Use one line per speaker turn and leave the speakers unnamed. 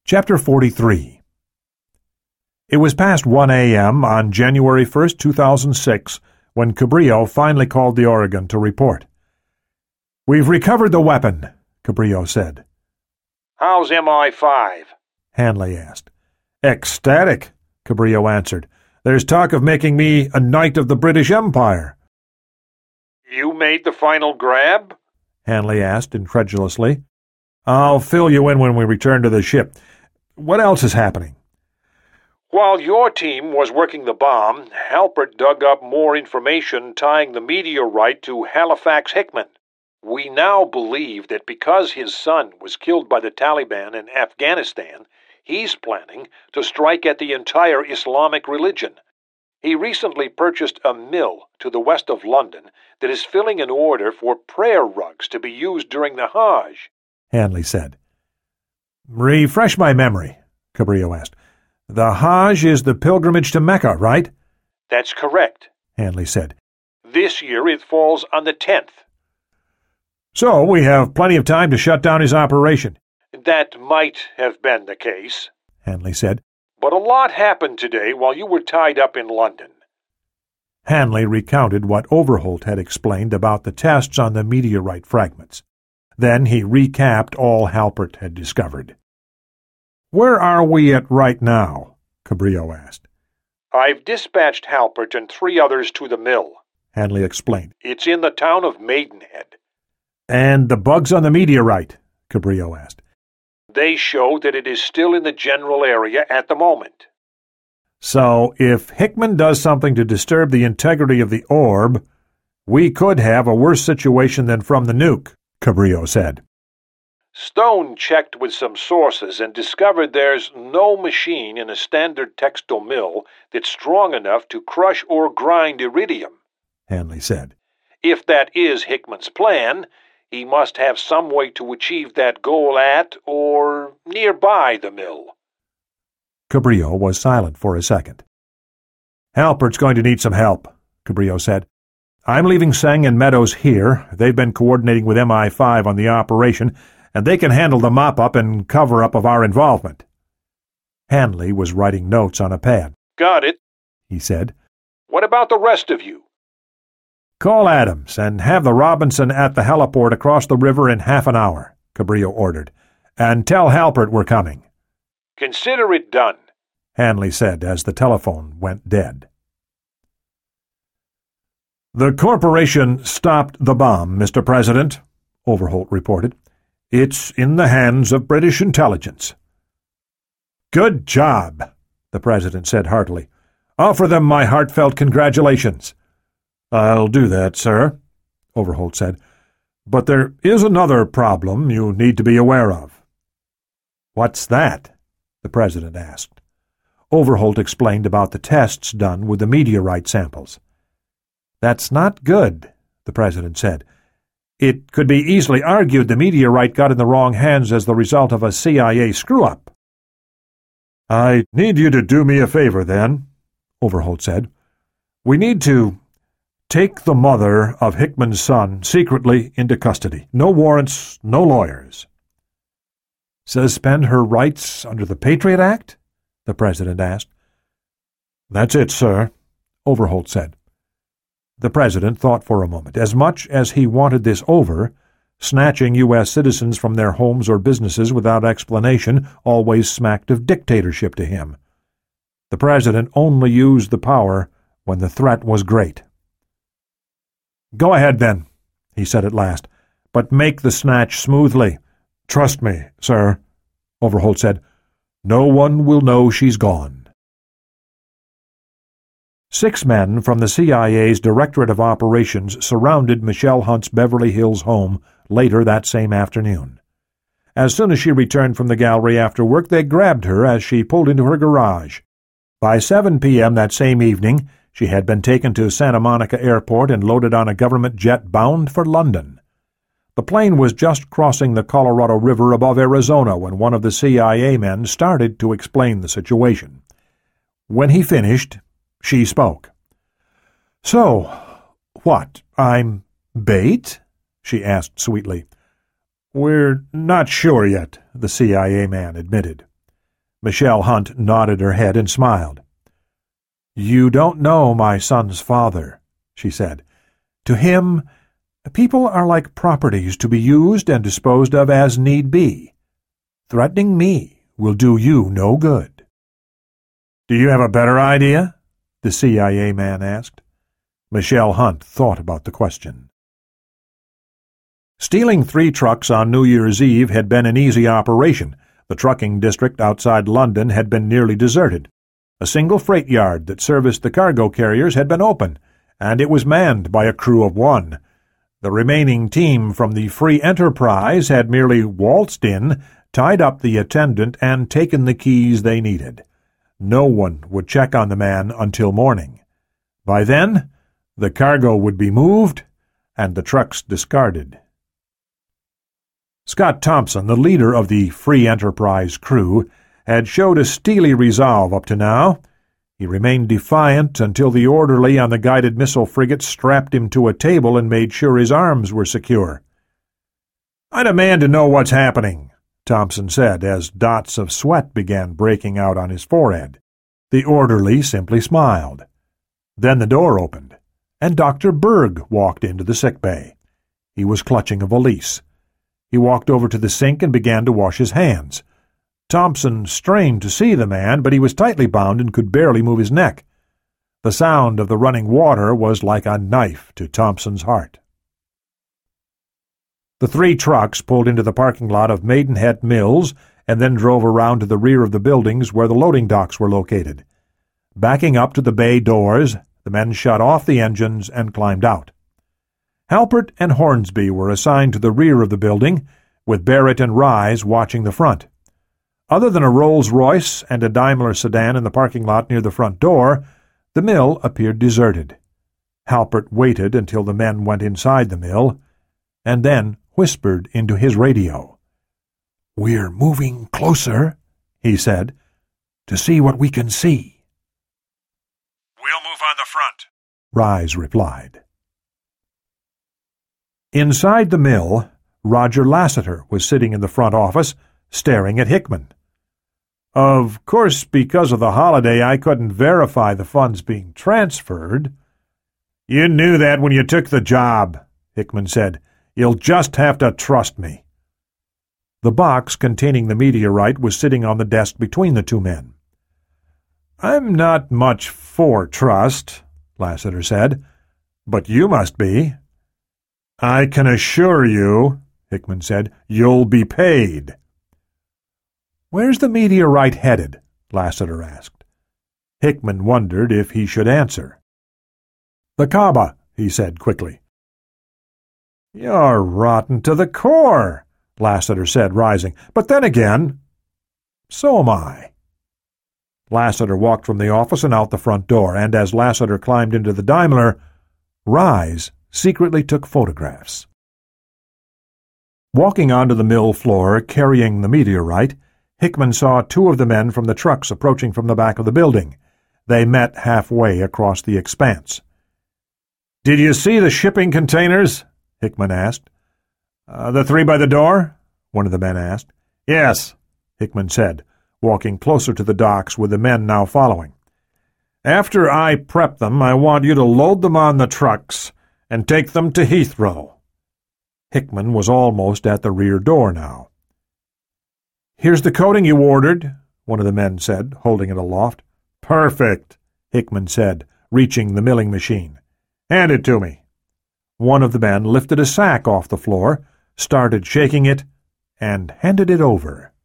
Chapter 43. It was past 1 a.m. on January 1st, 2006, when Cabrillo finally called the Oregon to report. "We've recovered the weapon," Cabrillo said.
"How's MI5?
Hanley asked. "Ecstatic," Cabrillo answered. "There's talk of making me a Knight of the British Empire."
You made the final grab?"
Hanley asked incredulously. "I'll fill you in when we return to the ship. What else is happening?"
While your team was working the bomb, Halpert dug up more information tying the meteorite to Halifax Hickman. We now believe that because his son was killed by the Taliban in Afghanistan, he's planning to strike at the entire Islamic religion. He recently purchased a mill to the west of London that is filling an order for prayer rugs to be used during the Hajj,
Hanley said. "Refresh my memory," Cabrillo asked. "The Hajj is the pilgrimage to Mecca, right?"
"That's correct,"
Hanley said.
"This year it falls on the 10th.
"So we have plenty of time to shut down his operation."
"That might have been the case,"
Hanley said.
"but a lot happened today while you were tied up in London."
Hanley recounted what Overholt had explained about the tests on the meteorite fragments. Then he recapped all Halpert had discovered. "Where are we at right now?" Cabrillo asked.
"I've dispatched Halpert and 3 others to the mill,"
Hanley explained.
"It's in the town of Maidenhead."
"And the bugs on the meteorite?" Cabrillo asked.
"They show that it is still in the general area at the moment."
"So, if Hickman does something to disturb the integrity of the orb, we could have a worse situation than from the nuke," Cabrillo said.
Stone checked with some sources and discovered there's no machine in a standard textile mill that's strong enough to crush or grind iridium,
Hanley said.
"If that is Hickman's plan, he must have some way to achieve that goal at or nearby the mill."
Cabrillo was silent for a second. "Halpert's going to need some help," Cabrillo said. "I'm leaving Seng and Meadows here. They've been coordinating with MI5 on the operation, and they can handle the mop-up and cover-up of our involvement." Hanley was writing notes on a pad.
"Got it,"
he said.
"What about the rest of you?"
"Call Adams and have the Robinson at the heliport across the river in half an hour," Cabrillo ordered. "And tell Halpert we're coming."
"Consider it done,"
Hanley said as the telephone went dead. "The corporation stopped the bomb, Mr. President," Overholt reported. "It's in the hands of British intelligence." "Good job," the President said heartily. "Offer them my heartfelt congratulations." "I'll do that, sir," Overholt said. "But there is another problem you need to be aware of." "What's that?" the President asked. Overholt explained about the tests done with the meteorite samples. "That's not good," the President said. "It could be easily argued the meteorite got in the wrong hands as the result of a CIA screw-up." "I need you to do me a favor, then," Overholt said. "We need to take the mother of Hickman's son secretly into custody. No warrants, no lawyers." "Suspend her rights under the Patriot Act?" the President asked. "That's it, sir," Overholt said. The President thought for a moment. As much as he wanted this over, snatching U.S. citizens from their homes or businesses without explanation always smacked of dictatorship to him. The President only used the power when the threat was great. "Go ahead, then," he said at last, "but make the snatch smoothly." "Trust me, sir," Overholt said. "No one will know she's gone." 6 men from the CIA's Directorate of Operations surrounded Michelle Hunt's Beverly Hills home later that same afternoon. As soon as she returned from the gallery after work, they grabbed her as she pulled into her garage. By 7 p.m. that same evening, she had been taken to Santa Monica Airport and loaded on a government jet bound for London. The plane was just crossing the Colorado River above Arizona when one of the CIA men started to explain the situation. When he finished, she spoke. "So, what, I'm bait?" she asked sweetly. "We're not sure yet," the CIA man admitted. Michelle Hunt nodded her head and smiled. "You don't know my son's father," she said. "To him, people are like properties to be used and disposed of as need be. Threatening me will do you no good." "Do you have a better idea?" the CIA man asked. Michelle Hunt thought about the question. Stealing 3 trucks on New Year's Eve had been an easy operation. The trucking district outside London had been nearly deserted. A single freight yard that serviced the cargo carriers had been open, and it was manned by a crew of 1. The remaining team from the Free Enterprise had merely waltzed in, tied up the attendant, and taken the keys they needed. No one would check on the man until morning. By then, the cargo would be moved and the trucks discarded. Scott Thompson, the leader of the Free Enterprise crew, had showed a steely resolve up to now. He remained defiant until the orderly on the guided missile frigate strapped him to a table and made sure his arms were secure. "I demand to know what's happening," Thompson said, as dots of sweat began breaking out on his forehead. The orderly simply smiled. Then the door opened, and Dr. Berg walked into the sick bay. He was clutching a valise. He walked over to the sink and began to wash his hands. Thompson strained to see the man, but he was tightly bound and could barely move his neck. The sound of the running water was like a knife to Thompson's heart. The 3 trucks pulled into the parking lot of Maidenhead Mills and then drove around to the rear of the buildings where the loading docks were located. Backing up to the bay doors, the men shut off the engines and climbed out. Halpert and Hornsby were assigned to the rear of the building, with Barrett and Rise watching the front. Other than a Rolls-Royce and a Daimler sedan in the parking lot near the front door, the mill appeared deserted. Halpert waited until the men went inside the mill, and then whispered into his radio. "We're moving closer," he said, "to see what we can see."
"We'll move on the front,"
Rise replied. Inside the mill, Roger Lassiter was sitting in the front office, staring at Hickman. "Of course, because of the holiday, I couldn't verify the funds being transferred." "You knew that when you took the job," Hickman said. "You'll just have to trust me." The box containing the meteorite was sitting on the desk between the 2 men. "I'm not much for trust," Lassiter said, "but you must be." "I can assure you," Hickman said, "you'll be paid." "Where's the meteorite headed?" Lassiter asked. Hickman wondered if he should answer. "The Kaaba," he said quickly. "You're rotten to the core," Lassiter said, rising. "But then again, so am I." Lassiter walked from the office and out the front door, and as Lassiter climbed into the Daimler, Rise secretly took photographs. Walking onto the mill floor, carrying the meteorite, Hickman saw 2 of the men from the trucks approaching from the back of the building. They met halfway across the expanse. "Did you see the shipping containers?" Hickman asked. "The 3 by the door?" one of the men asked. "Yes," Hickman said, walking closer to the docks with the men now following. "After I prep them, I want you to load them on the trucks and take them to Heathrow." Hickman was almost at the rear door now. "Here's the coating you ordered," one of the men said, holding it aloft. "Perfect," Hickman said, reaching the milling machine. "Hand it to me." One of the men lifted a sack off the floor, started shaking it, and handed it over.